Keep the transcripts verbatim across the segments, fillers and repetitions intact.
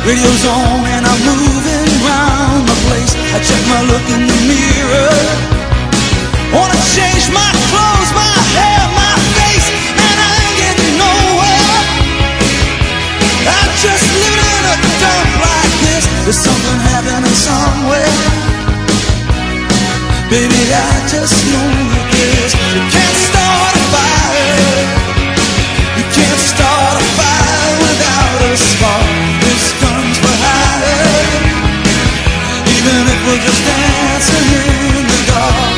Radio's on and I'm moving round the place. I check my look in the mirror. Wanna change my clothes, my hair, my face, and I ain't getting nowhere. I just live in a dump like this. There's something happening somewhere. Baby, I just know this. You can't start a fire. You can't start a fire without a spark. This guns for hire. Even if we're just dancing in the dark.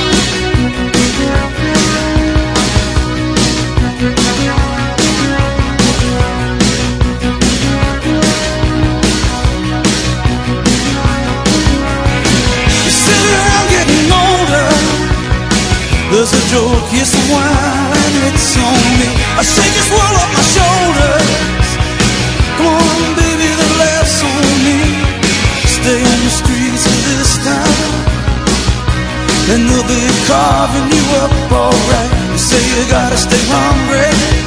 You sit around getting older. There's a joke, here's some wine, and it's on me. I shake this world off my shoulders. Come on, baby, the laughs on me. Stay on the streets of this town, and they'll be carving you up alright. You say you gotta stay hungry.